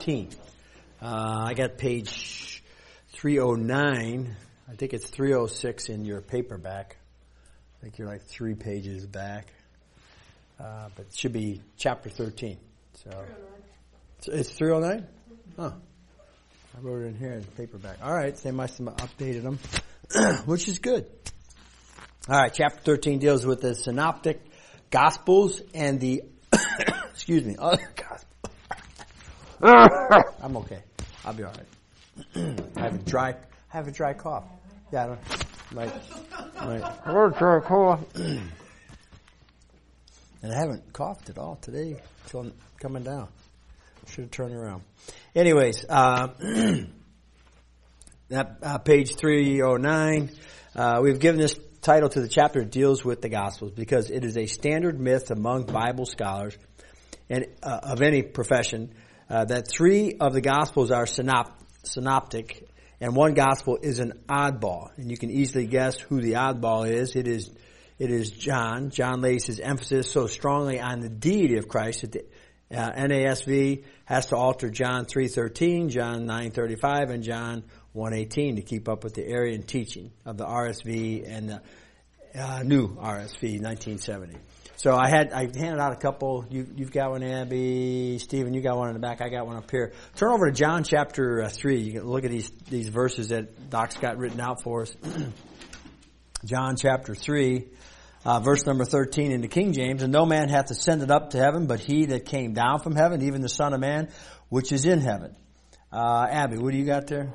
13. I got page 309. I think it's 306 in your paperback. I think you're like 3 pages back. But it should be chapter 13. So it's 309? Huh. I wrote it in here in paperback. All right, they must have updated them, which is good. All right, chapter 13 deals with the synoptic gospels and the other gospels. I'm okay. I'll be all right. I have a dry cough. Yeah, I don't like dry cough. And I haven't coughed at all today until I'm coming down. Should have turned around. Anyways, page 309, we've given this title to the chapter that deals with the Gospels because it is a standard myth among Bible scholars and of any profession that 3 of the Gospels are synoptic and 1 Gospel is an oddball. And you can easily guess who the oddball is. It is John. John lays his emphasis so strongly on the deity of Christ that the NASV has to alter John 3:13, John 9:35, and John 1:18 to keep up with the Arian teaching of the RSV and the new RSV 1970. So I handed out a couple. You've got one, Abby. Stephen, you got one in the back. I got one up here. Turn over to John chapter 3. You can look at these verses that Doc's got written out for us. John chapter 3. Verse number 13 in the King James, and no man hath ascended up to heaven, but he that came down from heaven, even the Son of Man, which is in heaven. Abby, what do you got there?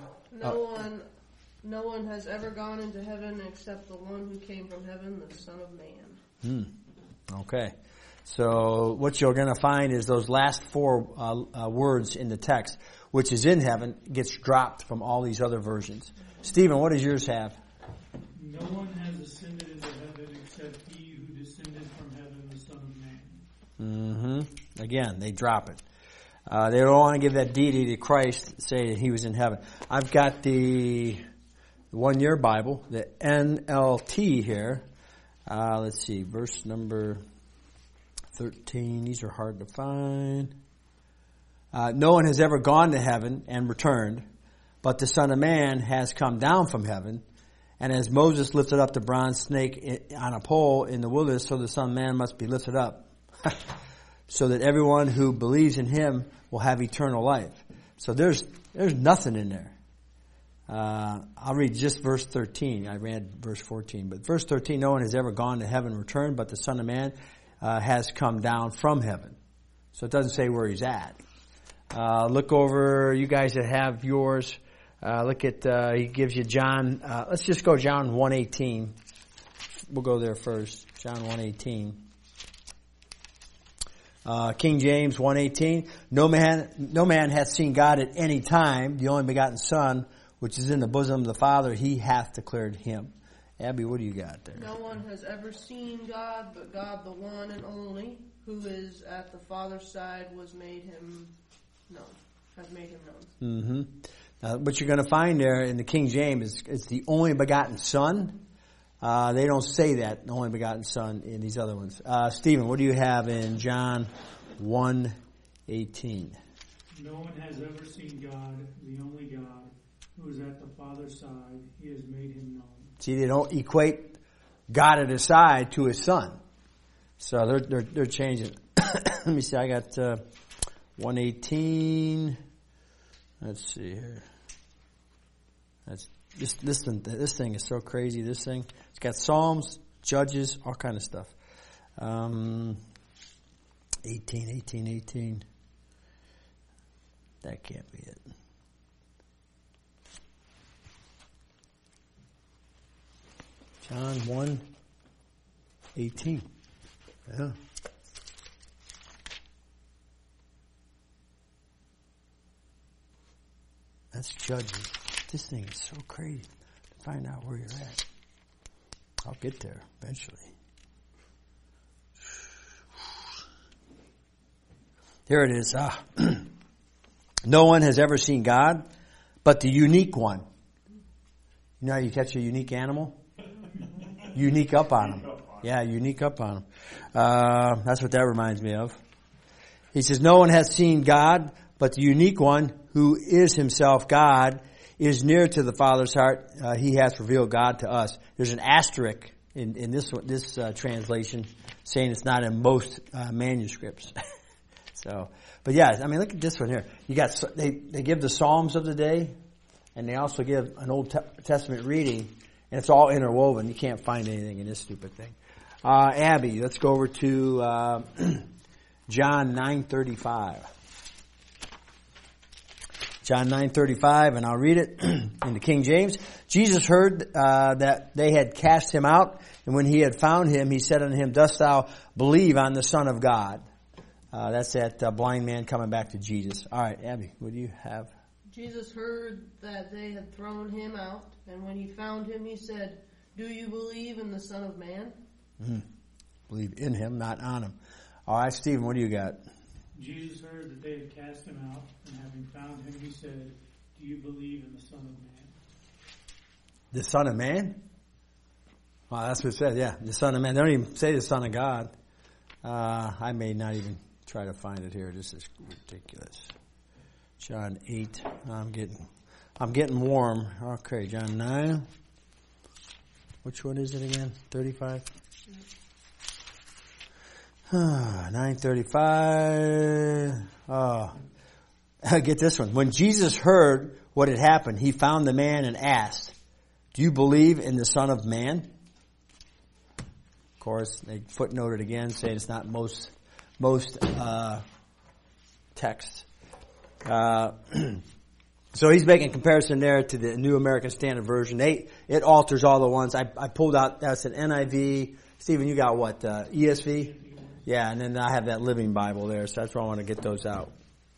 No one has ever gone into heaven except the one who came from heaven, the Son of Man. Okay. So what you're going to find is those last 4 words in the text, which is in heaven, gets dropped from all these other versions. Stephen, what does yours have? No one has ascended into heaven except he who descended from heaven, the Son of Man. Again, they drop it. They don't want to give that deity to Christ, say that he was in heaven. I've got the one-year Bible, the NLT here. Let's see, verse number 13. These are hard to find. No one has ever gone to heaven and returned, but the Son of Man has come down from heaven. And as Moses lifted up the bronze snake on a pole in the wilderness, so the Son of Man must be lifted up, so that everyone who believes in him will have eternal life. So there's nothing in there. I'll read just verse 13. I read verse 14. But verse 13, no one has ever gone to heaven and returned, but the Son of Man has come down from heaven. So it doesn't say where he's at. Look over, you guys that have yours. Look at, he gives you John, let's just go John 1:18. We'll go there first. John 1:18. King James 1:18. No man hath seen God at any time. The only begotten Son, which is in the bosom of the Father, he hath declared him. Abby, what do you got there? No one has ever seen God, but God the one and only, who is at the Father's side, has made him known. What you're going to find there in the King James is the only begotten Son. They don't say that, the only begotten Son, in these other ones. Stephen, what do you have in John 1:18? No one has ever seen God, the only God, who is at the Father's side. He has made him known. See, they don't equate God at his side to his Son. So they're changing. Let me see, I got 1:18. Let's see here. This thing is so crazy. This thing, it's got Psalms, Judges, all kind of stuff. 18. That can't be it. John 1:18. Yeah. That's Judges. This thing is so crazy to find out where you're at. I'll get there eventually. Here it is. No one has ever seen God, but the unique one. You know how you catch a unique animal? Unique up on him. Yeah, unique up on him. That's what that reminds me of. He says, no one has seen God, but the unique one, who is himself God, is near to the Father's heart. He has revealed God to us. There's an asterisk in this translation saying it's not in most manuscripts. So, but yeah, I mean, look at this one here. You got they give the Psalms of the day, and they also give an Old Testament reading, and it's all interwoven. You can't find anything in this stupid thing. Abby, let's go over to John 9:35. John 9:35, and I'll read it in the King James. Jesus heard that they had cast him out, and when he had found him, he said unto him, Dost thou believe on the Son of God? That's that blind man coming back to Jesus. All right, Abby, what do you have? Jesus heard that they had thrown him out, and when he found him, he said, Do you believe in the Son of Man? Mm-hmm. Believe in him, not on him. All right, Stephen, what do you got? Jesus heard that they had cast him out, and having found him, he said, Do you believe in the Son of Man? The Son of Man? Well, that's what it says, yeah. The Son of Man. They don't even say the Son of God. I may not even try to find it here. This is ridiculous. John 8. I'm getting warm. Okay, John 9. Which one is it again? 35? 9:35. Get this one. When Jesus heard what had happened, he found the man and asked, Do you believe in the Son of Man? Of course, they footnote it again, saying it's not most texts. So he's making a comparison there to the New American Standard Version. It alters all the ones. I pulled out, that's an NIV. Stephen, you got what? ESV? Yeah, and then I have that Living Bible there, so that's why I want to get those out.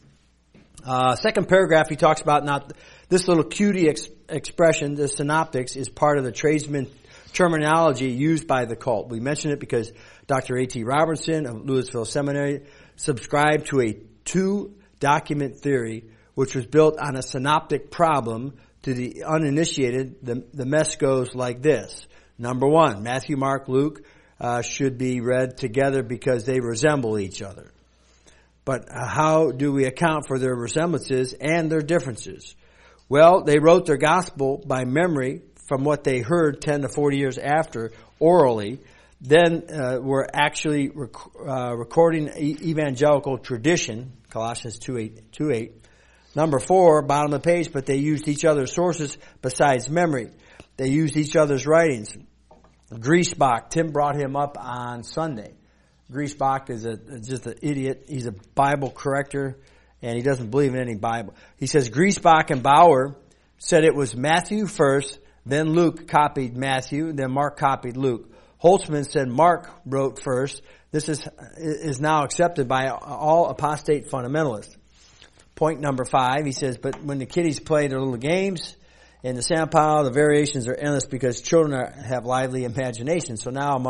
Second paragraph, he talks about not this little cutie expression, the synoptics, is part of the tradesman terminology used by the cult. We mention it because Dr. A.T. Robertson of Louisville Seminary subscribed to a two-document theory, which was built on a synoptic problem. To the uninitiated, the mess goes like this. Number one, Matthew, Mark, Luke should be read together because they resemble each other. But how do we account for their resemblances and their differences? Well, they wrote their gospel by memory from what they heard 10 to 40 years after orally. Then we're actually recording evangelical tradition, Colossians 2:8. Number 4, bottom of the page, but they used each other's sources besides memory. They used each other's writings. Griesbach, Tim brought him up on Sunday. Griesbach is just an idiot. He's a Bible corrector, and he doesn't believe in any Bible. He says Griesbach and Bauer said it was Matthew first, then Luke copied Matthew, then Mark copied Luke. Holtzman said Mark wrote first. This is now accepted by all apostate fundamentalists. Point number 5, he says, but when the kiddies play their little games in the sandpile, the variations are endless because children have lively imaginations. So now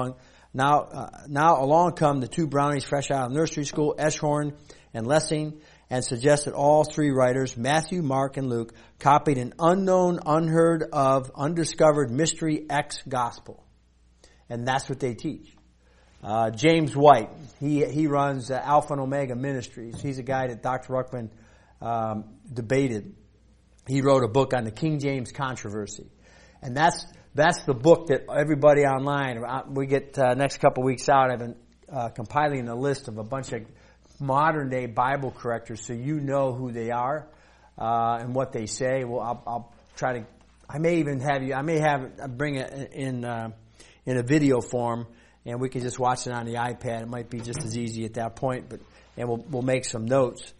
along come the two brownies fresh out of nursery school, Eschhorn and Lessing, and suggest that all three writers, Matthew, Mark, and Luke, copied an unknown, unheard of, undiscovered mystery X gospel. And that's what they teach. James White, he runs Alpha and Omega Ministries. He's a guy that Dr. Ruckman debated. He wrote a book on the King James controversy. And that's the book that everybody online, we get next couple weeks out, I've been compiling a list of a bunch of modern day Bible correctors so you know who they are and what they say. Well, I'll try to, I may bring it in a video form, and we can just watch it on the iPad. It might be just as easy at that point, and we'll make some notes.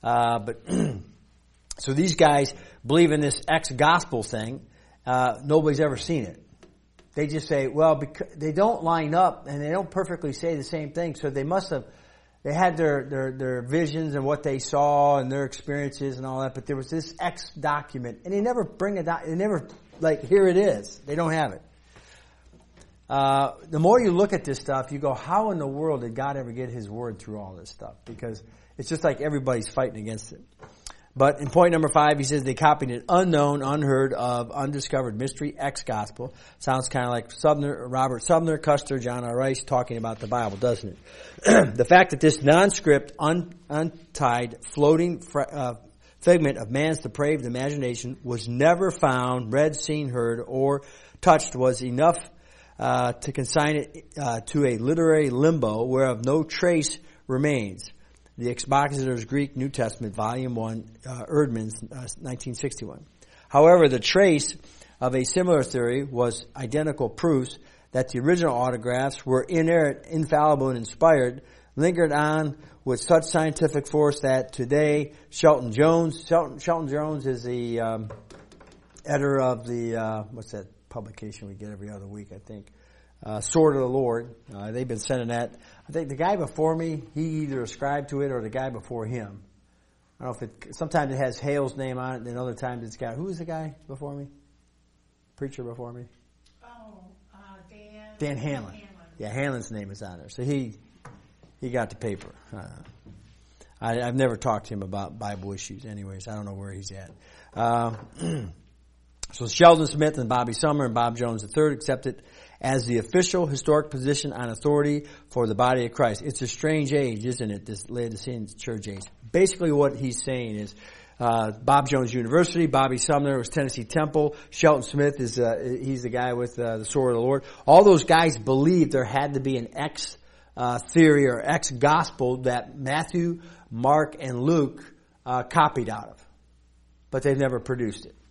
So these guys believe in this ex-gospel thing. Nobody's ever seen it. They just say, well, because they don't line up and they don't perfectly say the same thing, so they had their visions and what they saw and their experiences and all that, but there was this X document, and they never bring it out. They never, here it is. They don't have it. The more you look at this stuff, you go, how in the world did God ever get His word through all this stuff? Because it's just like everybody's fighting against it. But in point number 5, he says they copied an unknown, unheard of, undiscovered mystery X-gospel. Sounds kind of like Robert Sumner, Custer, John R. Rice talking about the Bible, doesn't it? The fact that this non-script, untied, floating figment of man's depraved imagination was never found, read, seen, heard, or touched was enough to consign it to a literary limbo whereof no trace remains. The Expositor's Greek New Testament, Volume 1, Erdman's, 1961. However, the trace of a similar theory was identical proofs that the original autographs were inerrant, infallible, and inspired, lingered on with such scientific force that today Shelton Jones is the editor of the, what's that publication we get every other week, I think? Sword of the Lord. They've been sending that. I think the guy before me, he either ascribed to it or the guy before him. I don't know if it, sometimes it has Hale's name on it, and other times it's got, who was the guy before me? Preacher before me? Dan Hanlon. Yeah, Hanlon's name is on there. So he got the paper. I've never talked to him about Bible issues anyways. I don't know where he's at. So Sheldon Smith and Bobby Sumner and Bob Jones III accepted as the official historic position on authority for the body of Christ. It's a strange age, isn't it, this Laodicean church age? Basically what he's saying is, Bob Jones University, Bobby Sumner was Tennessee Temple, Shelton Smith is, he's the guy with the Sword of the Lord. All those guys believed there had to be an X theory or X gospel that Matthew, Mark, and Luke copied out of. But they've never produced it.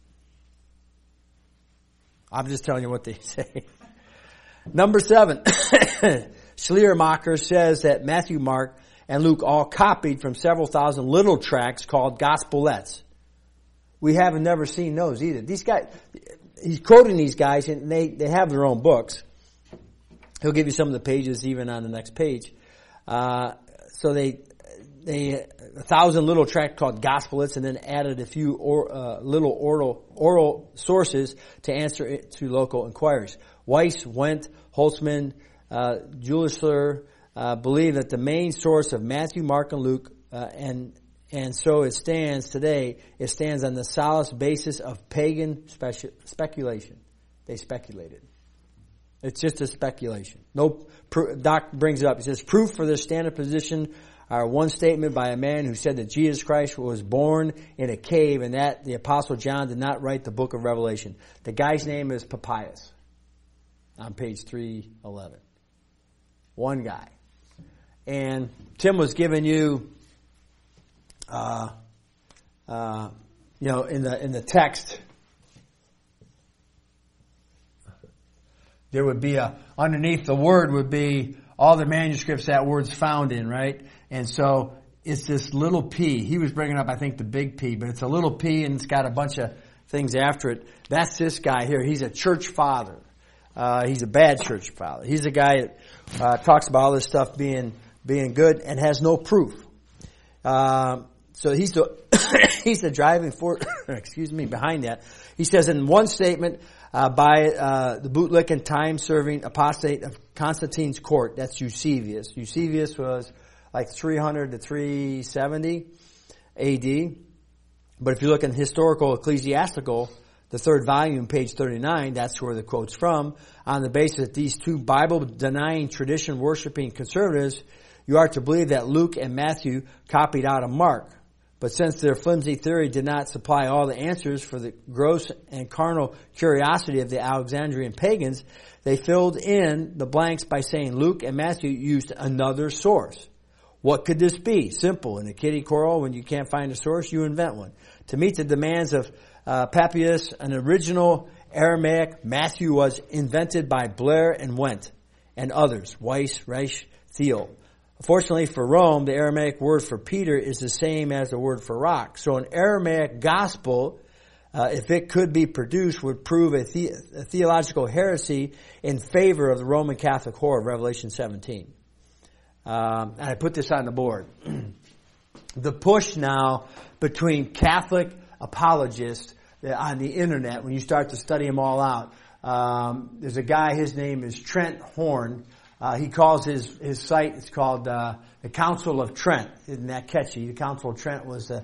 I'm just telling you what they say. Number 7, Schleiermacher says that Matthew, Mark, and Luke all copied from several thousand little tracts called gospelettes. We haven't never seen those either. These guys, he's quoting these guys, and they have their own books. He'll give you some of the pages even on the next page. So they 1,000 little tracts called gospelettes, and then added a few little oral sources to answer it to local inquiries. Weiss, Wendt, Holtzman, Juliusler believe that the main source of Matthew, Mark, and Luke, and so it stands today, it stands on the solid basis of pagan speculation. They speculated. It's just a speculation. No, Doc brings it up. He says, proof for this standard position are one statement by a man who said that Jesus Christ was born in a cave and that the Apostle John did not write the book of Revelation. The guy's name is Papias on page 311. One guy. And Tim was giving you, in the text, there would be underneath the word would be all the manuscripts that word's found in, right? And so it's this little P. He was bringing up, I think, the big P, but it's a little P and it's got a bunch of things after it. That's this guy here. He's a church father. He's a bad church father. He's a guy that talks about all this stuff being good and has no proof. So he's the driving force, behind that. He says in one statement, by the bootlick and time-serving apostate of Constantine's court, that's Eusebius. Eusebius was like 300 to 370 AD. But if you look in Historical Ecclesiastical, the 3rd volume, page 39, that's where the quote's from. On the basis that these two Bible-denying, tradition-worshiping conservatives, you are to believe that Luke and Matthew copied out of Mark. But since their flimsy theory did not supply all the answers for the gross and carnal curiosity of the Alexandrian pagans, they filled in the blanks by saying Luke and Matthew used another source. What could this be? Simple. In a kiddie choral, when you can't find a source, you invent one. To meet the demands of Papias, an original Aramaic, Matthew was invented by Blair and Wendt and others, Weiss, Reich, Thiel. Fortunately for Rome, the Aramaic word for Peter is the same as the word for rock. So an Aramaic gospel, if it could be produced, would prove a theological heresy in favor of the Roman Catholic horror of Revelation 17. And I put this on the board. The push now between Catholic apologists on the internet, when you start to study them all out, there's a guy, his name is Trent Horn. He calls his site, it's called the Council of Trent. Isn't that catchy? The Council of Trent was the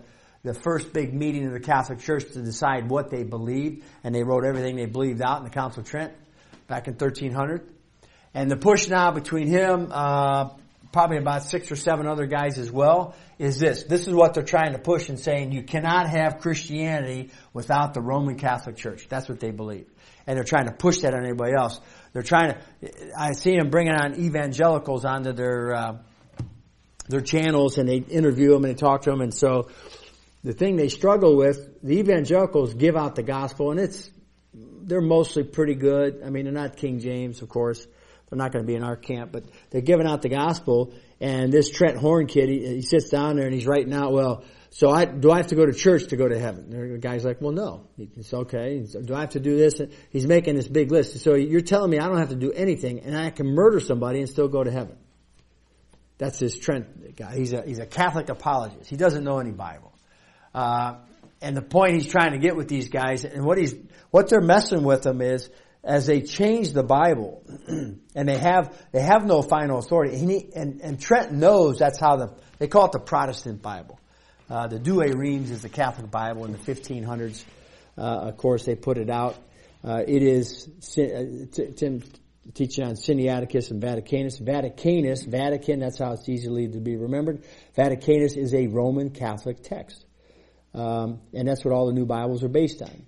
the first big meeting of the Catholic Church to decide what they believed, and they wrote everything they believed out in the Council of Trent back in 1300. And the push now between him, probably about 6 or 7 other guys as well, is this. This is what they're trying to push and saying you cannot have Christianity without the Roman Catholic Church. That's what they believe. And they're trying to push that on everybody else. They're trying to, I see them bringing on evangelicals onto their channels, and they interview them and they talk to them. And so the thing they struggle with, the evangelicals give out the gospel, and they're mostly pretty good. I mean, they're not King James, of course. They're not going to be in our camp, but they're giving out the gospel. And this Trent Horn kid, he sits down there and he's writing out, well, so do I have to go to church to go to heaven? The guy's like, well, no. It's okay. Do I have to do this? He's making this big list. So you're telling me I don't have to do anything and I can murder somebody and still go to heaven. That's this Trent guy. He's a Catholic apologist. He doesn't know any Bible. And the point he's trying to get with these guys, and what they're messing with them is, as they change the Bible, and they have no final authority, and Trent knows that's how they call it the Protestant Bible. The Douay-Rheims is the Catholic Bible in the 1500s. Of course, they put it out. It is Tim teaching on Sinaiticus and Vaticanus. Vatican, that's how it's easily to be remembered. Vaticanus is a Roman Catholic text. And that's what all the new Bibles are based on.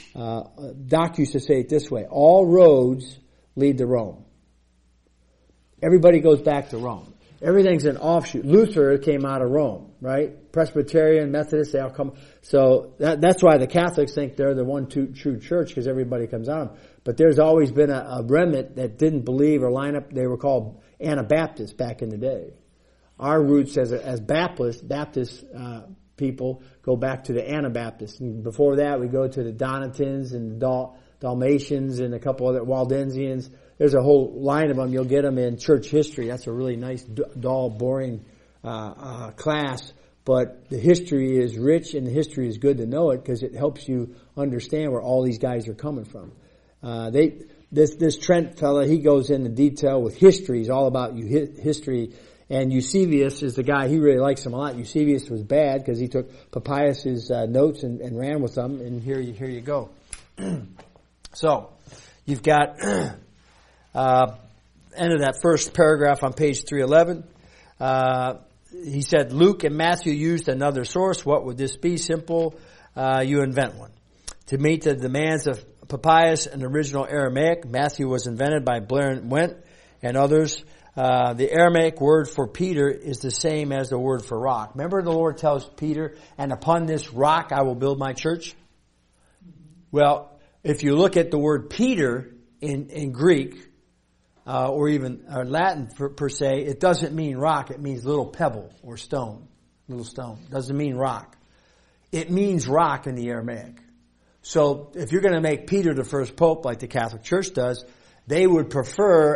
Doc used to say it this way: all roads lead to Rome. Everybody goes back to Rome. Everything's an offshoot. Luther came out of Rome, right? Presbyterian, Methodist, they all come. So that's why the Catholics think they're the one true church, because everybody comes out of them. But there's always been a remnant that didn't believe or line up. They were called Anabaptists back in the day. Our roots as Baptist people go back to the Anabaptists. And before that, we go to the Donatins and the Dalmatians and a couple other Waldensians. There's a whole line of them. You'll get them in church history. That's a really nice, dull, boring class. But the history is rich, and the history is good to know it because it helps you understand where all these guys are coming from. This Trent fella, he goes into detail with history. He's all about history. And Eusebius is the guy, he really likes him a lot. Eusebius was bad because he took Papias' notes and ran with them. And here you go. So, you've got end of that first paragraph on page 311. He said, Luke and Matthew used another source. What would this be? Simple. You invent one. To meet the demands of Papias, an original Aramaic, Matthew was invented by Blair and Went and others. The Aramaic word for Peter is the same as the word for rock. Remember the Lord tells Peter, and upon this rock I will build my church? Well, if you look at the word Peter in Greek, or even Latin per se, it doesn't mean rock. It means little pebble or stone. Little stone. It doesn't mean rock. It means rock in the Aramaic. So if you're going to make Peter the first pope like the Catholic Church does, they would prefer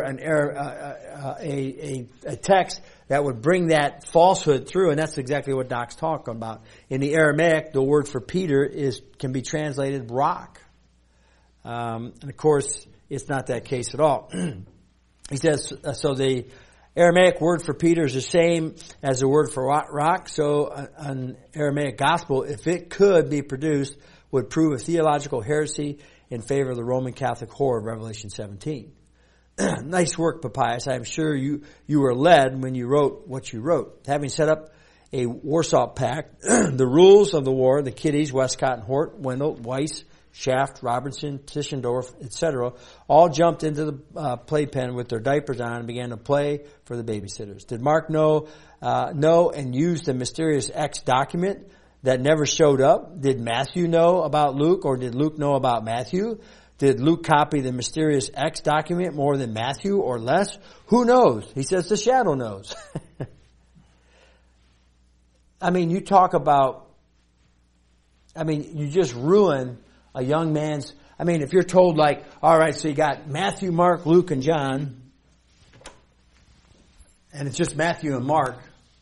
a text that would bring that falsehood through, and that's exactly what Doc's talking about. In the Aramaic, the word for Peter can be translated rock. And of course, it's not that case at all. He says, so the Aramaic word for Peter is the same as the word for rock. So an Aramaic gospel, if it could be produced, would prove a theological heresy in favor of the Roman Catholic whore of Revelation 17. Nice work, Papias. I'm sure you were led when you wrote what you wrote. Having set up a Warsaw Pact, the rules of the war, the kiddies, Westcott and Hort, Wendell, Weiss, Shaft, Robertson, Tischendorf, etc., all jumped into the playpen with their diapers on and began to play for the babysitters. Did Mark know and use the mysterious X document that never showed up? Did Matthew know about Luke, or did Luke know about Matthew? Did Luke copy the mysterious X document more than Matthew or less? Who knows? He says the shadow knows. I mean, you talk about, you just ruin a young man's, if you're told like, all right, so you got Matthew, Mark, Luke, and John, and it's just Matthew and Mark,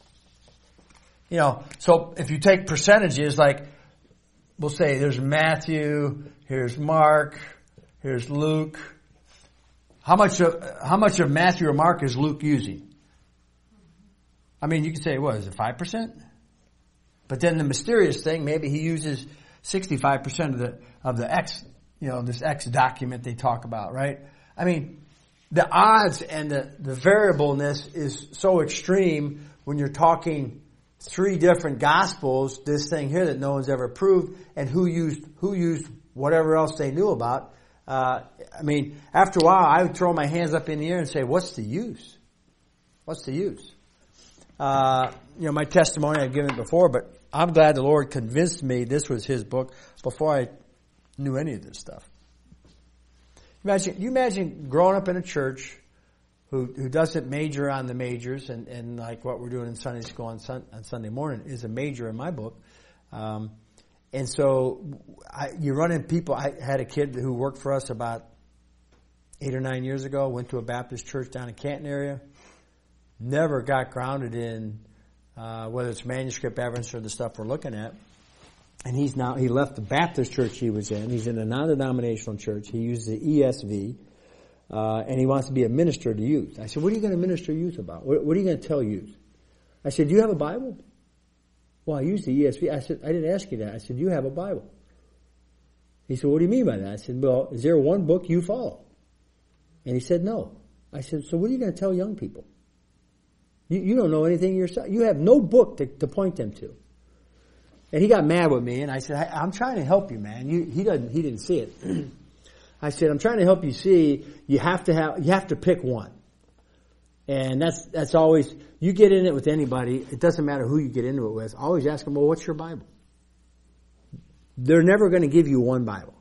so if you take percentages, like we'll say there's Matthew, here's Mark, here's Luke. How much of Matthew or Mark is Luke using? You can say, what is it, 5%? But then the mysterious thing, maybe he uses 65% of the X, this X document they talk about, right? I mean, the odds and the variableness is so extreme when you're talking 3 different gospels, this thing here that no one's ever proved, and who used whatever else they knew about. I mean, after a while, I would throw my hands up in the air and say, what's the use? What's the use? My testimony, I've given it before, but I'm glad the Lord convinced me this was His book before I knew any of this stuff. You imagine growing up in a church who doesn't major on the majors, and like what we're doing in Sunday school on Sunday morning is a major in my book. And so you run into people. I had a kid who worked for us about 8 or 9 years ago, went to a Baptist church down in Canton area, never got grounded in whether it's manuscript evidence or the stuff we're looking at. And he left the Baptist church he was in. He's in a non-denominational church. He uses the ESV. And he wants to be a minister to youth. I said, what are you going to minister youth about? What are you going to tell youth? I said, do you have a Bible? Well, I use the ESV. I said, I didn't ask you that. I said, do you have a Bible? He said, what do you mean by that? I said, well, is there one book you follow? And he said, no. I said, so what are you going to tell young people? You don't know anything yourself. You have no book to point them to. And he got mad with me, and I said, I'm trying to help you, man. He didn't see it. I said, I'm trying to help you see you have to pick one. And that's always, you get in it with anybody, it doesn't matter who you get into it with, always ask them, well, what's your Bible? They're never going to give you one Bible.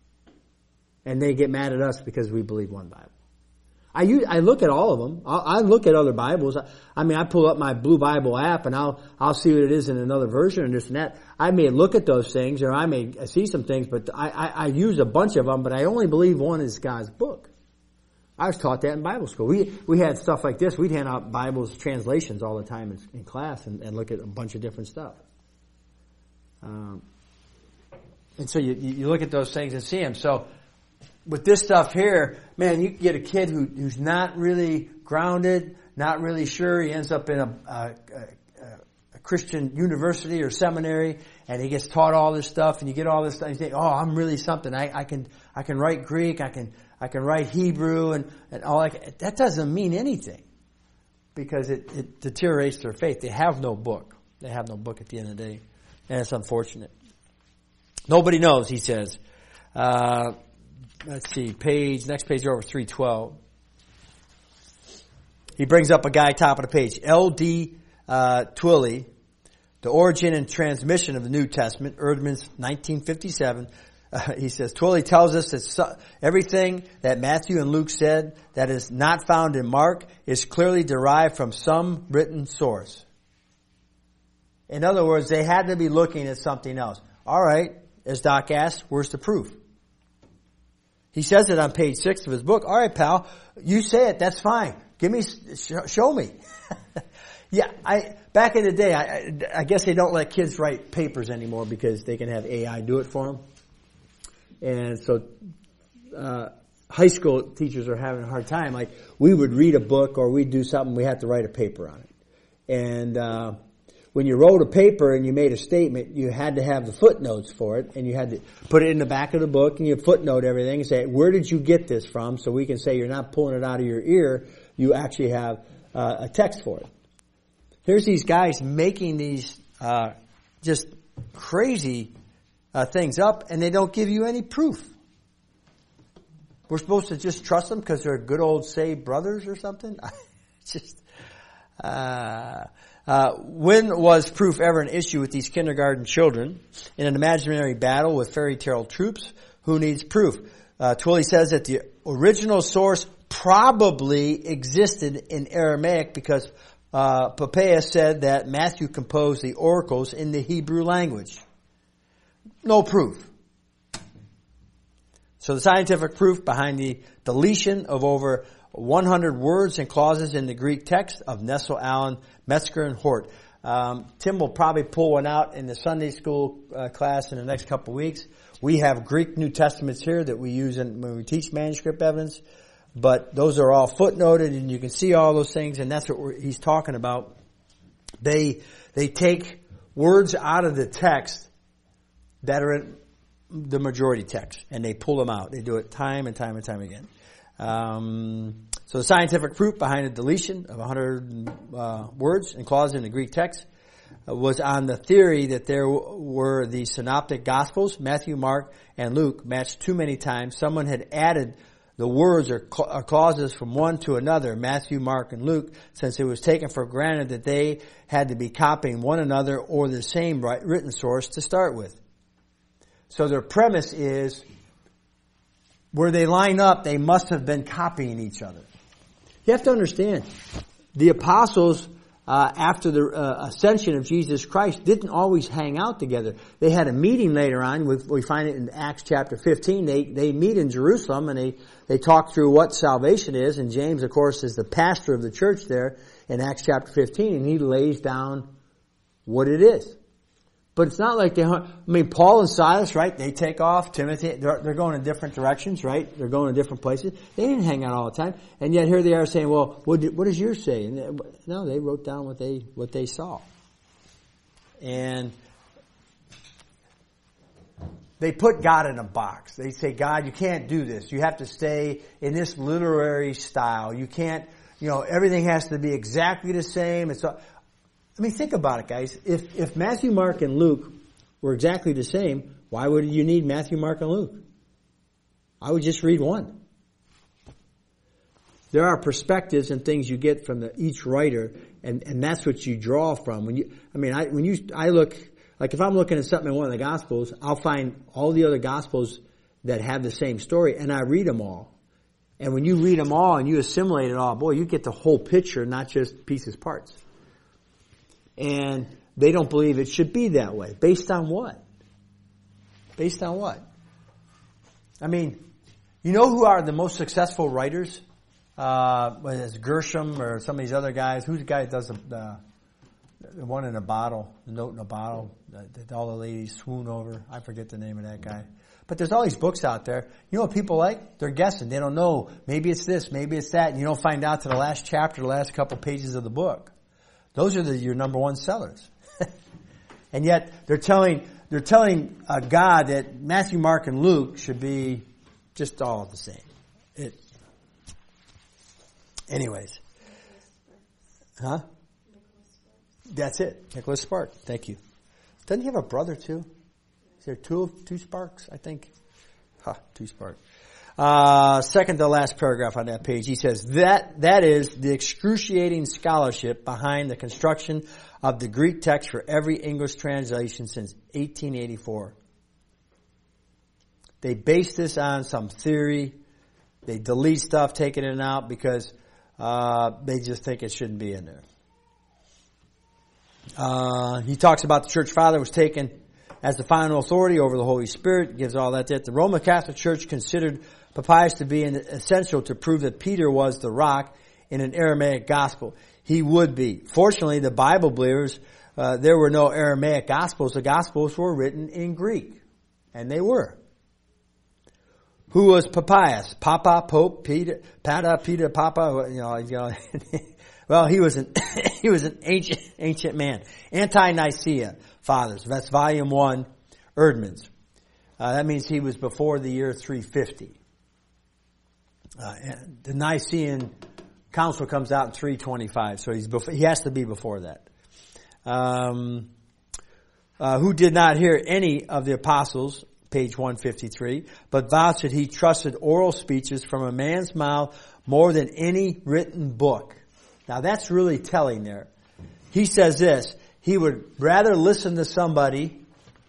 And they get mad at us because we believe one Bible. I look at all of them. I look at other Bibles. I pull up my Blue Bible app and I'll see what it is in another version and this and that. I may look at those things or I may see some things, but I use a bunch of them, but I only believe one is God's book. I was taught that in Bible school. We had stuff like this. We'd hand out Bibles translations all the time in class and look at a bunch of different stuff. And so you look at those things and see them. So with this stuff here, man, you get a kid who's not really grounded, not really sure. He ends up in a Christian university or seminary, and he gets taught all this stuff, and you get all this stuff. And you think, oh, I'm really something. I can write Greek. I can write Hebrew and all that. That doesn't mean anything because it deteriorates their faith. They have no book. They have no book at the end of the day, and it's unfortunate. Nobody knows, he says. Let's see, next page over 312. He brings up a guy top of the page, L.D. Twilley, The Origin and Transmission of the New Testament, Eerdmans, 1957. He says, Twilley tells us that everything that Matthew and Luke said that is not found in Mark is clearly derived from some written source. In other words, they had to be looking at something else. All right, as Doc asked, where's the proof? He says it on page 6 of his book. All right, pal, you say it. That's fine. Show me. Yeah, back in the day, I guess they don't let kids write papers anymore because they can have AI do it for them. And so, high school teachers are having a hard time. Like, we would read a book or we'd do something, we had to write a paper on it. And, when you wrote a paper and you made a statement, you had to have the footnotes for it, and you had to put it in the back of the book, and you footnote everything and say, where did you get this from? So we can say you're not pulling it out of your ear. You actually have a text for it. Here's these guys making these just crazy things up, and they don't give you any proof. We're supposed to just trust them because they're good old saved brothers or something? When was proof ever an issue with these kindergarten children? In an imaginary battle with fairy tale troops, who needs proof? Twilley says that the original source probably existed in Aramaic because Papias said that Matthew composed the oracles in the Hebrew language. No proof. So the scientific proof behind the deletion of over 100 words and clauses in the Greek text of Nessel, Allen, Metzger, and Hort. Tim will probably pull one out in the Sunday school class in the next couple of weeks. We have Greek New Testaments here that we use when we teach manuscript evidence, but those are all footnoted, and you can see all those things, and that's what he's talking about. They take words out of the text that are in the majority text, and they pull them out. They do it time and time and time again. So the scientific proof behind the deletion of 100 words and clauses in the Greek text was on the theory that there were the synoptic gospels, Matthew, Mark, and Luke, matched too many times. Someone had added the words or clauses from one to another, Matthew, Mark, and Luke, since it was taken for granted that they had to be copying one another or the same written source to start with. So their premise is, where they line up, they must have been copying each other. You have to understand, the apostles, after the ascension of Jesus Christ, didn't always hang out together. They had a meeting later on. We find it in Acts chapter 15. They meet in Jerusalem, and they talk through what salvation is. And James, of course, is the pastor of the church there in Acts chapter 15, and he lays down what it is. But it's not like Paul and Silas, right? They take off. Timothy, they're going in different directions, right? They're going in different places. They didn't hang out all the time. And yet here they are saying, well, what does yours say? And no, they wrote down what they saw. And they put God in a box. They say, God, you can't do this. You have to stay in this literary style. You can't, everything has to be exactly the same. And so, think about it, guys. If Matthew, Mark, and Luke were exactly the same, why would you need Matthew, Mark, and Luke? I would just read one. There are perspectives and things you get from each writer, and that's what you draw from. I look, like if I'm looking at something in one of the Gospels, I'll find all the other Gospels that have the same story, and I read them all. And when you read them all and you assimilate it all, boy, you get the whole picture, not just pieces, parts. And they don't believe it should be that way. Based on what? Based on what? Who are the most successful writers? Whether it's Gershom or some of these other guys. Who's the guy that does the one in a bottle, the note in a bottle that all the ladies swoon over? I forget the name of that guy. But there's all these books out there. You know what people like? They're guessing. They don't know. Maybe it's this, maybe it's that. And you don't find out to the last chapter, the last couple pages of the book. Those are your number one sellers. And yet they're telling God that Matthew, Mark, and Luke should be just all the same. Anyways. Huh? That's it. Nicholas Spark. Thank you. Doesn't he have a brother too? Is there two Sparks, I think? Two Sparks. Second to last paragraph on that page, he says that is the excruciating scholarship behind the construction of the Greek text for every English translation since 1884. They base this on some theory. They delete stuff, take it in and out because they just think it shouldn't be in there. He talks about the church father was taken as the final authority over the Holy Spirit, gives all that. The Roman Catholic Church considered Papias to be essential to prove that Peter was the rock in an Aramaic gospel. He would be. Fortunately, the Bible believers, there were no Aramaic gospels. The gospels were written in Greek. And they were. Who was Papias? Papa, Pope, Peter, Pata, Peter, Papa, Well, he was an ancient man. Anti-Nicaea fathers. That's volume 1, Erdman's. That means he was before the year 350. The Nicene Council comes out in 325, so he has to be before that. Who did not hear any of the apostles, page 153, but vouched that he trusted oral speeches from a man's mouth more than any written book. Now that's really telling there. He says this, he would rather listen to somebody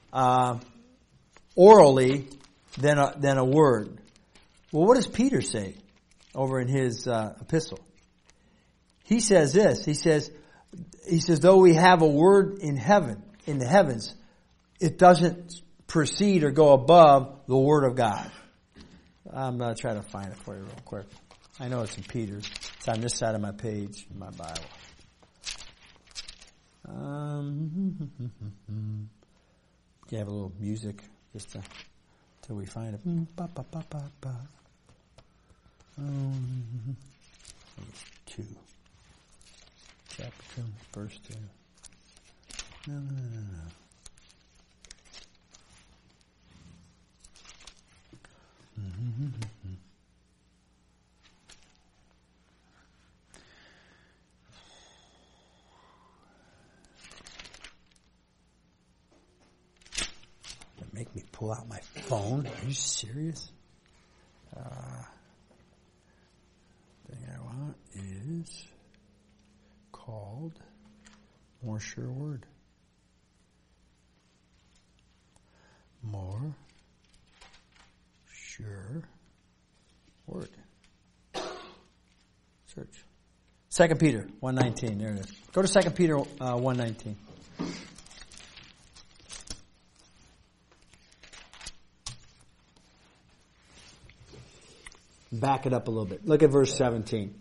orally than a word. Well, what does Peter say over in his epistle? He says this. He says, though we have a word in heaven, in the heavens, it doesn't precede or go above the word of God. I'm going to try to find it for you real quick. I know it's in Peter's. It's on this side of my page in my Bible. You have a little music just till we find it. 2. Chapter 2, verse 2. No. Make me pull out my phone. Are you serious? Thing I want is called More Sure Word. More Sure Word. Search. 2 Peter 1:19. There it is. Go to 2 Peter 1:19. Back it up a little bit. Look at verse 17.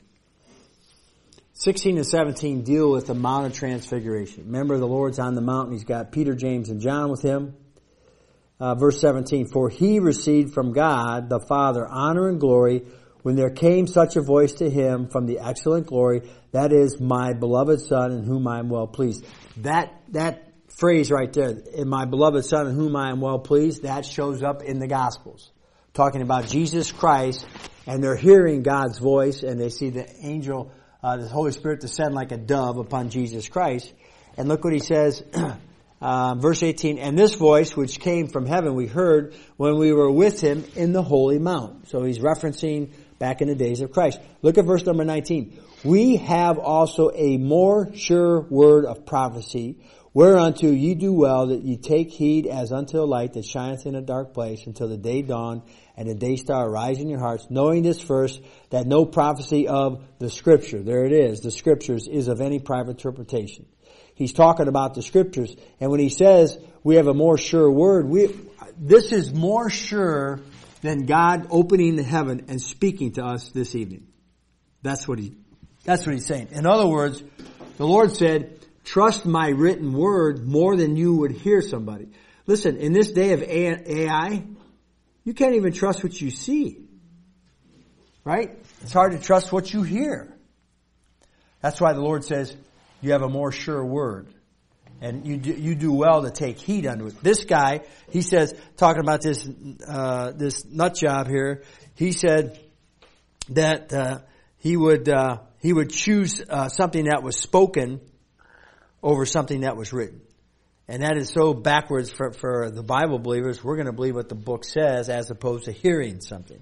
16 and 17 deal with the Mount of Transfiguration. Remember, the Lord's on the mountain. He's got Peter, James, and John with him. Verse 17, for he received from God the Father honor and glory when there came such a voice to him from the excellent glory, that is my beloved Son in whom I am well pleased. That phrase right there, in my beloved Son in whom I am well pleased, that shows up in the Gospels. Talking about Jesus Christ, and they're hearing God's voice, and they see the angel, the Holy Spirit descend like a dove upon Jesus Christ. And look what he says, verse 18, and this voice which came from heaven we heard when we were with him in the holy mount. So he's referencing back in the days of Christ. Look at verse number 19. We have also a more sure word of prophecy, whereunto ye do well that ye take heed as unto a light that shineth in a dark place until the day dawn and the day star arise in your hearts, knowing this first, that no prophecy of the Scripture, there it is, the Scriptures, is of any private interpretation. He's talking about the Scriptures, and when he says we have a more sure word, this is more sure than God opening the heaven and speaking to us this evening. That's what he's saying. In other words, the Lord said, trust my written word more than you would hear somebody. Listen, in this day of AI, you can't even trust what you see. Right? It's hard to trust what you hear. That's why the Lord says, you have a more sure word. And you do well to take heed unto it. This guy, he says, talking about this nut job here, he said that he would choose something that was spoken over something that was written. And that is so backwards for the Bible believers. We're going to believe what the book says as opposed to hearing something.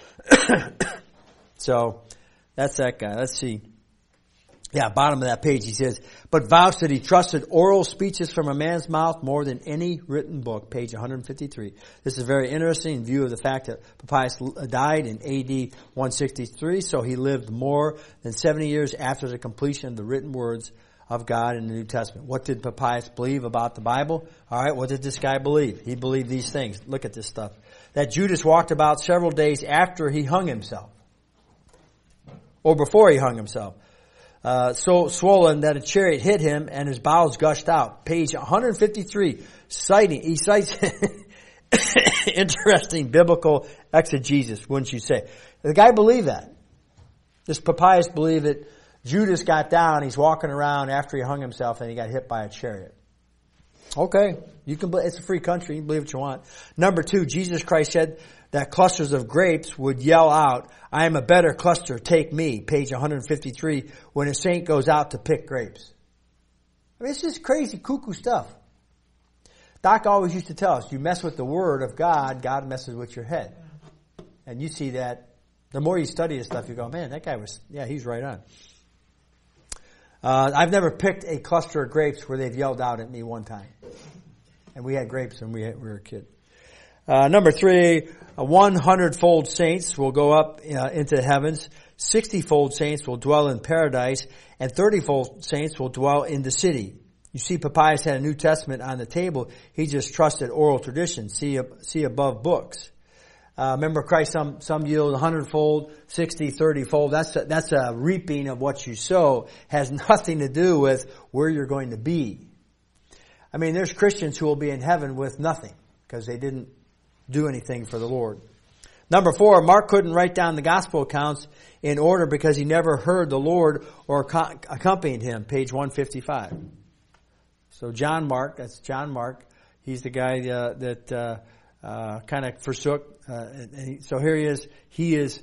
So, that's that guy. Let's see. Yeah, bottom of that page he says, but vouched that he trusted oral speeches from a man's mouth more than any written book, page 153. This is very interesting in view of the fact that Papias died in AD 163, so he lived more than 70 years after the completion of the written words of God in the New Testament. What did Papias believe about the Bible? Alright, what did this guy believe? He believed these things. Look at this stuff. That Judas walked about several days after he hung himself. Or before he hung himself. So swollen that a chariot hit him and his bowels gushed out. Page 153, he cites interesting biblical exegesis, wouldn't you say? The guy believed that. This Papias believed that Judas got down, he's walking around after he hung himself and he got hit by a chariot. Okay, it's a free country, you can believe what you want. Number 2, Jesus Christ said that clusters of grapes would yell out, I am a better cluster, take me, page 153, when a saint goes out to pick grapes. I mean, it's just crazy, cuckoo stuff. Doc always used to tell us, you mess with the Word of God, God messes with your head. And you see that, the more you study this stuff, you go, man, that guy he's right on. I've never picked a cluster of grapes where they've yelled out at me one time. And we had grapes when we were a kid. Number 3, 100-fold saints will go up into the heavens. 60-fold saints will dwell in paradise. And 30-fold saints will dwell in the city. You see, Papias had a New Testament on the table. He just trusted oral tradition. See above books. Remember Christ, some yield 100-fold, 60, 30-fold. That's a reaping of what you sow. Has nothing to do with where you're going to be. I mean, there's Christians who will be in heaven with nothing because they didn't do anything for the Lord. Number 4, Mark couldn't write down the gospel accounts in order because he never heard the Lord or accompanied him. Page 155. So John Mark, that's John Mark. He's the guy that kind of forsook. So here he is.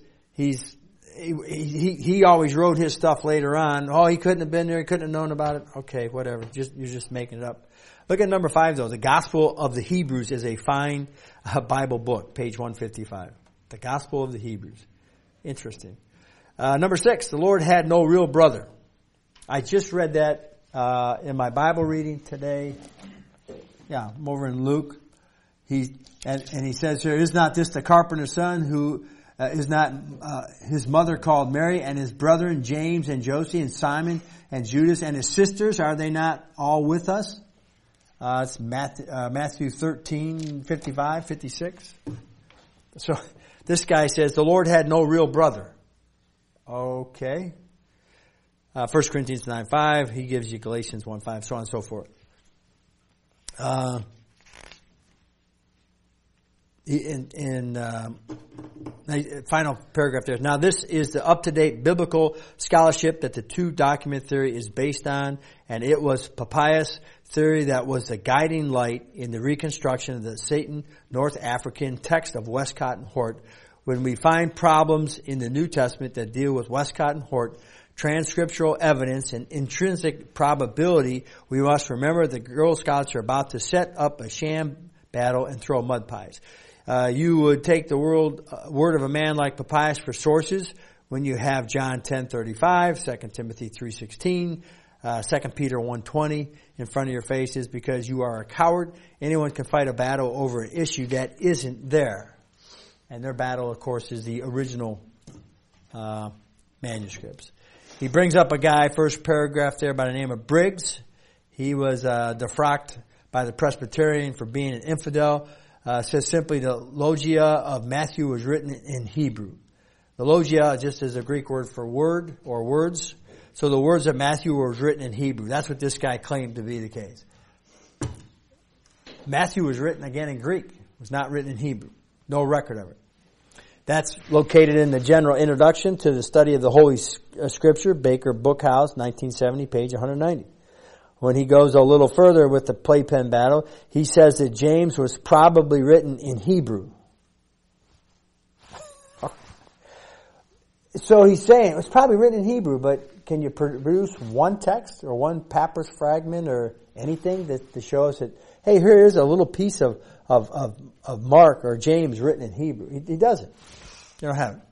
He always wrote his stuff later on. Oh, he couldn't have been there. He couldn't have known about it. Okay, whatever. You're just making it up. Look at number 5, though. The Gospel of the Hebrews is a fine Bible book, page 155. The Gospel of the Hebrews. Interesting. Number 6, the Lord had no real brother. I just read that in my Bible reading today. Yeah, I'm over in Luke. He says here, is not this the carpenter's son who is not his mother called Mary, and his brethren James and Joseph and Simon and Judas and his sisters, are they not all with us? It's Matthew 13, 55, 56. So this guy says the Lord had no real brother. Okay. 1 Corinthians 9:5. He gives you Galatians 1:5, so on and so forth. Final paragraph there. Now this is the up-to-date biblical scholarship that the two-document theory is based on, and it was Papias' theory that was the guiding light in the reconstruction of the Satan North African text of Westcott and Hort. When we find problems in the New Testament that deal with Westcott and Hort, transcriptural evidence and intrinsic probability, we must remember the Girl Scouts are about to set up a sham battle and throw mud pies. You would take the word of a man like Papias for sources when you have John 10:35, 2 Timothy 3:16, 2 Peter 1:20 in front of your faces, because you are a coward. Anyone can fight a battle over an issue that isn't there. And their battle, of course, is the original manuscripts. He brings up a guy, first paragraph there, by the name of Briggs. He was defrocked by the Presbyterian for being an infidel. Says simply the Logia of Matthew was written in Hebrew. The Logia just is a Greek word for word or words. So the words of Matthew were written in Hebrew. That's what this guy claimed to be the case. Matthew was written again in Greek. It was not written in Hebrew. No record of it. That's located in the general introduction to the study of the Holy Scripture, Baker Bookhouse, 1970, page 190. When he goes a little further with the playpen battle, he says that James was probably written in Hebrew. So he's saying it was probably written in Hebrew, but can you produce one text or one papyrus fragment or anything that shows that, hey, here is a little piece of Mark or James written in Hebrew? He doesn't. You don't have it.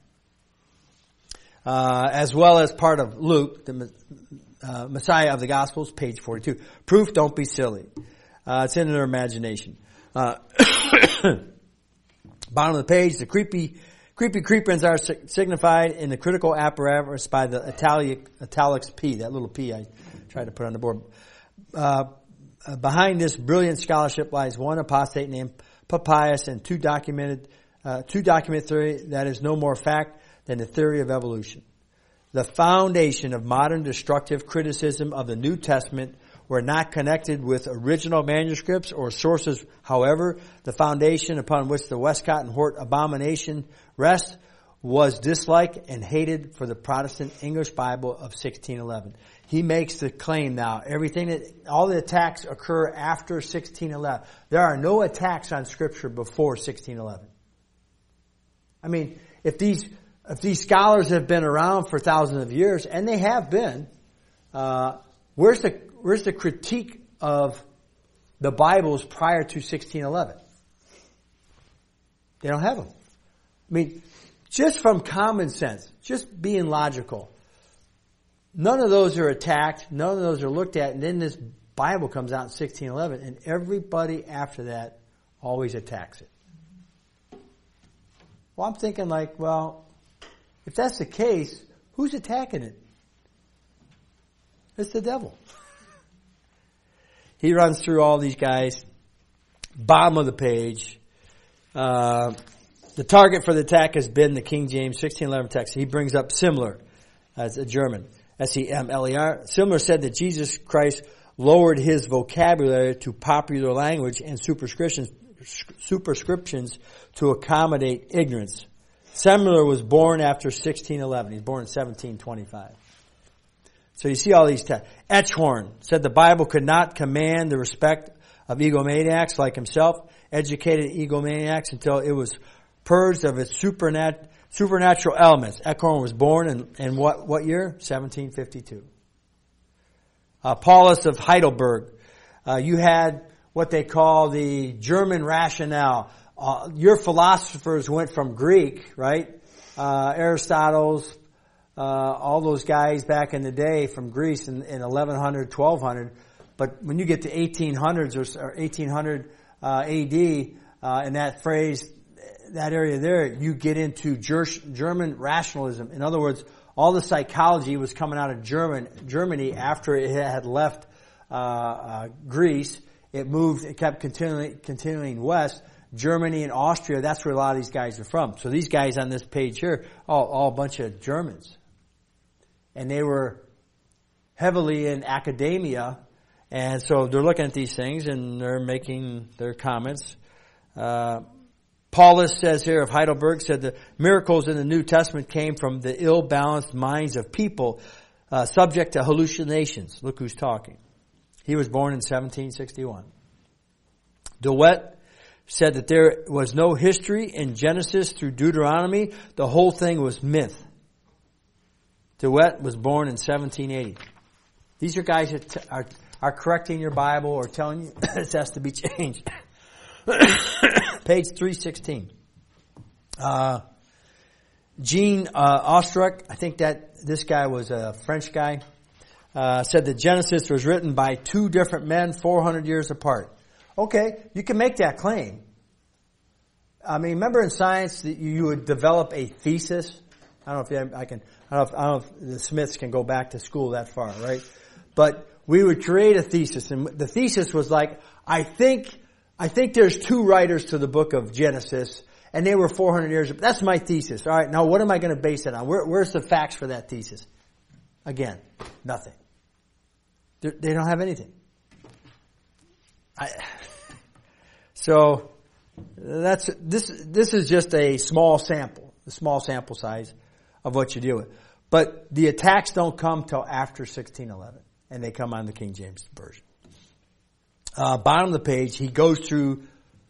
As well as part of Luke, the Messiah of the Gospels, page 42. Proof, don't be silly. It's in their imagination. Bottom of the page, the creepy creepers are signified in the critical apparatus by the italics P, that little P I tried to put on the board. Behind this brilliant scholarship lies one apostate named Papias and two-document theory that is no more fact than the theory of evolution. The foundation of modern destructive criticism of the New Testament were not connected with original manuscripts or sources. However, the foundation upon which the Westcott and Hort abomination rests was dislike and hated for the Protestant English Bible of 1611. He makes the claim now, all the attacks occur after 1611. There are no attacks on Scripture before 1611. I mean, if these scholars have been around for thousands of years, and they have been, where's the critique of the Bibles prior to 1611? They don't have them. I mean, just from common sense, just being logical, none of those are attacked, none of those are looked at, and then this Bible comes out in 1611, and everybody after that always attacks it. Well, I'm thinking if that's the case, who's attacking it? It's the devil. He runs through all these guys. Bottom of the page. The target for the attack has been the King James 1611 text. He brings up Semler as a German. Semler. Semler said that Jesus Christ lowered his vocabulary to popular language and superscriptions to accommodate ignorance. Semler was born after 1611. He's born in 1725. So you see all these Etchhorn said the Bible could not command the respect of egomaniacs like himself, educated egomaniacs, until it was purged of its supernatural elements. Eckhorn was born in what year? 1752. Paulus of Heidelberg. You had what they call the German rationale. Your philosophers went from Greek, right? Aristotle's, all those guys back in the day from Greece in 1100, 1200. But when you get to 1800s or 1800 AD, in that phrase, that area there, you get into German rationalism. In other words, all the psychology was coming out of Germany after it had left Greece. It kept continuing west. Germany and Austria, that's where a lot of these guys are from. So these guys on this page here, all a bunch of Germans. And they were heavily in academia. And so they're looking at these things and they're making their comments. Paulus says here of Heidelberg, said the miracles in the New Testament came from the ill-balanced minds of people subject to hallucinations. Look who's talking. He was born in 1761. DeWitt said that there was no history in Genesis through Deuteronomy. The whole thing was myth. DeWitt was born in 1780. These are guys that are correcting your Bible or telling you this has to be changed. Page 316. Jean Ostrach, I think that this guy was a French guy, said that Genesis was written by two different men 400 years apart. Okay, you can make that claim. I mean, remember in science that you would develop a thesis? I don't know if the Smiths can go back to school that far, right? But we would create a thesis, and the thesis was like, I think there's two writers to the book of Genesis, and they were 400 years. That's my thesis. All right, now what am I going to base it on? Where's the facts for that thesis? Again, nothing. They don't have anything. So this is just a small sample size of what you deal with. But the attacks don't come till after 1611, and they come on the King James Version. Bottom of the page, he goes through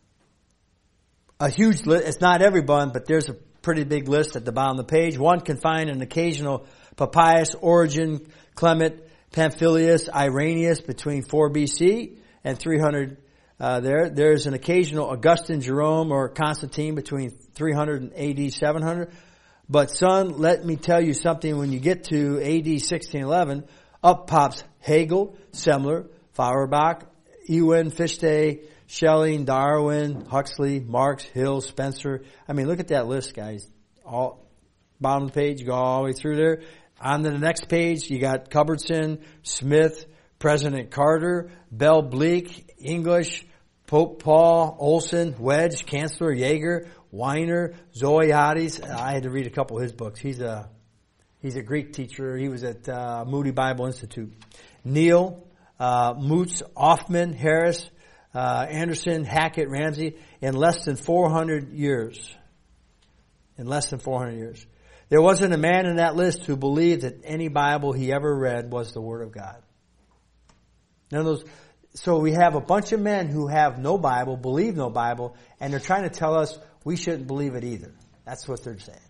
a huge list. It's not everyone, but there's a pretty big list at the bottom of the page. One can find an occasional Papias, Origen, Clement, Pamphilus, Irenaeus between 4 BC and 300 there. There's an occasional Augustine, Jerome, or Constantine between 300 and AD 700. But son, let me tell you something. When you get to AD 1611, up pops Hegel, Semler, Feuerbach, Ewen, Fichte, Schelling, Darwin, Huxley, Marx, Hill, Spencer. I mean, look at that list, guys. All bottom of the page, you go all the way through there. On to the next page, you got Culbertson, Smith, President Carter, Bell Bleak, English, Pope Paul, Olson, Wedge, Chancellor Jaeger, Weiner, Zoiades. I had to read a couple of his books. He's a Greek teacher. He was at Moody Bible Institute. Neal, Moots, Hoffman, Harris, Anderson, Hackett, Ramsey, in less than 400 years. In less than 400 years. There wasn't a man in that list who believed that any Bible he ever read was the Word of God. None of those. So we have a bunch of men who have no Bible, believe no Bible, and they're trying to tell us we shouldn't believe it either. That's what they're saying.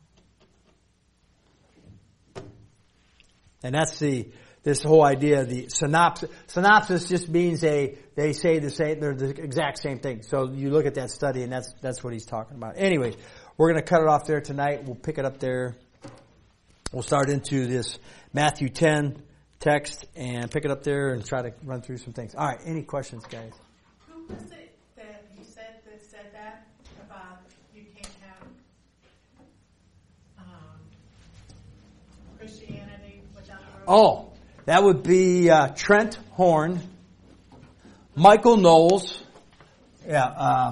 And that's this whole idea, the synopsis. Synopsis just means they say they're the exact same thing. So you look at that study and that's what he's talking about. Anyways, we're going to cut it off there tonight. We'll pick it up there. We'll start into this Matthew 10 text and pick it up there and try to run through some things. All right, any questions, guys? Who was it that you said that about you can't have Christianity without the Word? Oh, that would be Trent Horn, Michael Knowles. Yeah,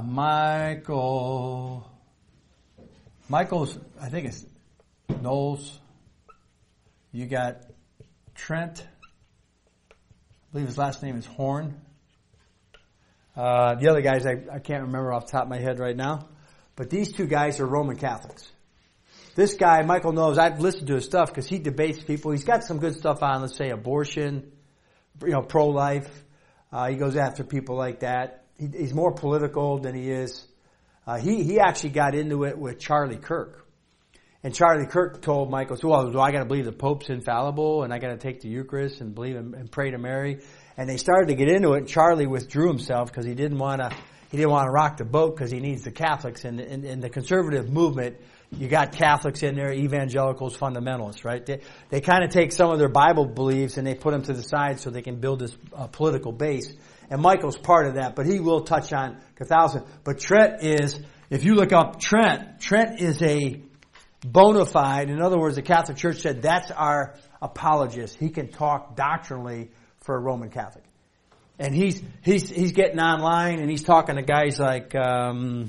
Michael's, I think it's Knowles. You got Trent. I believe his last name is Horn. The other guys I can't remember off the top of my head right now. But these two guys are Roman Catholics. this guy, Michael knows, I've listened to his stuff because he debates people. He's got some good stuff on, let's say, abortion, pro-life. He goes after people like that. He's more political than he is. He actually got into it with Charlie Kirk. And Charlie Kirk told Michael, so, well, do I got to believe the Pope's infallible and I got to take the Eucharist and believe and pray to Mary? And they started to get into it, and Charlie withdrew himself because he didn't want to rock the boat because he needs the Catholics. And in the conservative movement, you got Catholics in there, evangelicals, fundamentalists, right? They kind of take some of their Bible beliefs and they put them to the side so they can build this political base. And Michael's part of that, but he will touch on Catholicism. But Trent is, if you look up Trent is a bona fide, in other words, the Catholic Church said that's our apologist. He can talk doctrinally for a Roman Catholic. And he's getting online and he's talking to guys like Ken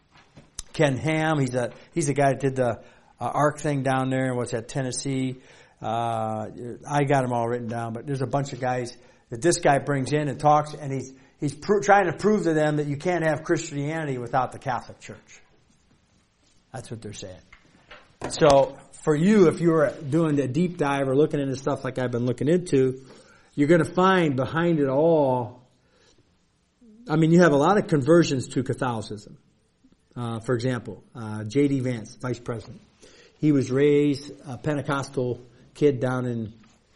Ham. He's a guy that did the ARC thing down there in Tennessee. I got them all written down, but there's a bunch of guys that this guy brings in and talks, and he's trying to prove to them that you can't have Christianity without the Catholic Church. That's what they're saying. So for you, if you were doing a deep dive or looking into stuff like I've been looking into, you're going to find behind it all, you have a lot of conversions to Catholicism. For example, J.D. Vance, Vice President. He was raised a Pentecostal kid down in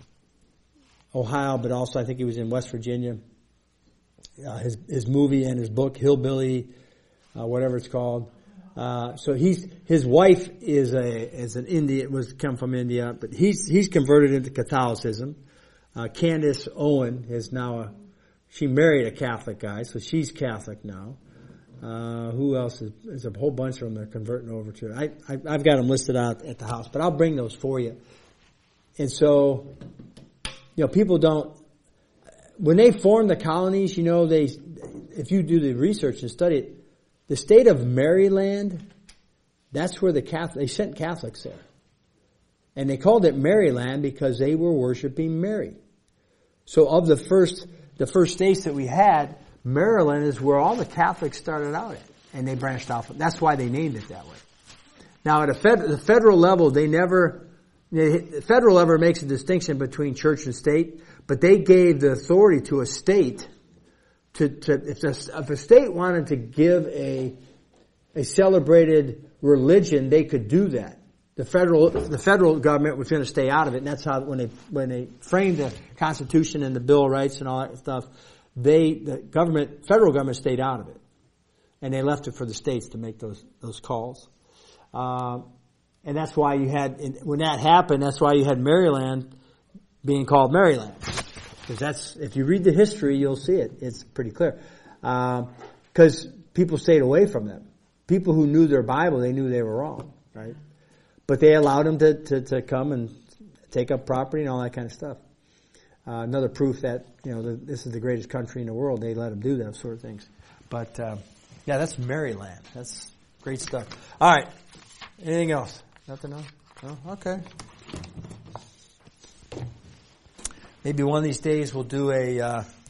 Ohio, but also I think he was in West Virginia. His movie and his book, Hillbilly, whatever it's called. So his wife is an Indian, come from India, but he's converted into Catholicism. Candace Owen is now she married a Catholic guy, so she's Catholic now. Who else is? There's a whole bunch of them that are converting over to it. I've got them listed out at the house, but I'll bring those for you. And so, people don't, when they formed the colonies, if you do the research and study it, the state of Maryland, that's where they sent Catholics there. And they called it Maryland because they were worshiping Mary. So of the first states that we had, Maryland is where all the Catholics started out at. And they branched off. That's why they named it that way. Now at the federal level, the federal level makes a distinction between church and state, but they gave the authority to a state if a state wanted to give a celebrated religion, they could do that. The federal government was going to stay out of it, and that's how when they framed the Constitution and the Bill of Rights and all that stuff, the federal government stayed out of it, and they left it for the states to make those calls. And that's why when that happened, that's why you had Maryland being called Maryland. Because if you read the history, you'll see it. It's pretty clear. Because people stayed away from them. People who knew their Bible, they knew they were wrong, right? But they allowed them to come and take up property and all that kind of stuff. Another proof that, this is the greatest country in the world. They let them do those sort of things. But, that's Maryland. That's great stuff. All right. Anything else? Nothing else? No? Okay. Maybe one of these days we'll do a